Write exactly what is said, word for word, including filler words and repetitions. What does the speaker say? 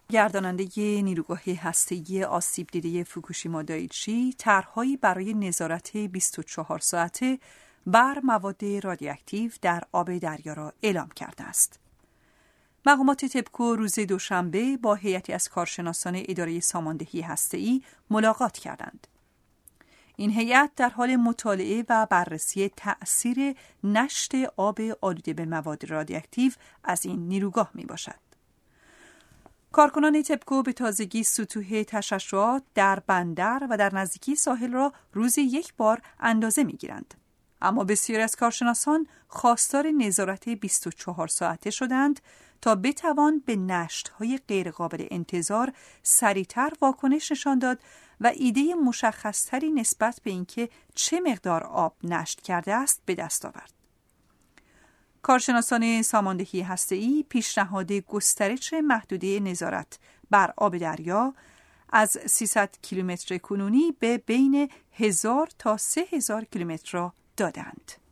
گرداننده نیروگاه هسته‌ای آسیب دیده فوکوشیما دایچی طرح‌هایی برای نظارت بیست و چهار ساعته بر مواد رادیواکتیو در آب دریا را اعلام کرده است. مقامات تبکو روز دوشنبه با هیئتی از کارشناسان اداره ساماندهی هسته‌ای ملاقات کردند. این هیئت در حال مطالعه و بررسی تأثیر نشت آب آلوده به مواد رادیواکتیو از این نیروگاه می باشد. کارکنان تبکو به تازگی سطوح تشعشعات در بندر و در نزدیکی ساحل را روزی یک بار اندازه می گیرند. اما بسیاری از کارشناسان خواستار نظارت بیست و چهار ساعته شدند تا بتوان به نشت‌های غیرقابل انتظار سریعتر واکنش نشان داد و ایده مشخصتری نسبت به اینکه چه مقدار آب نشت کرده است به دست آورد. کارشناسان ساماندهی هسته‌ای پیشنهاد گسترش محدوده نظارت بر آب دریا از سیصد کیلومتر کنونی به بین هزار تا سه هزار کیلومتر را دادند.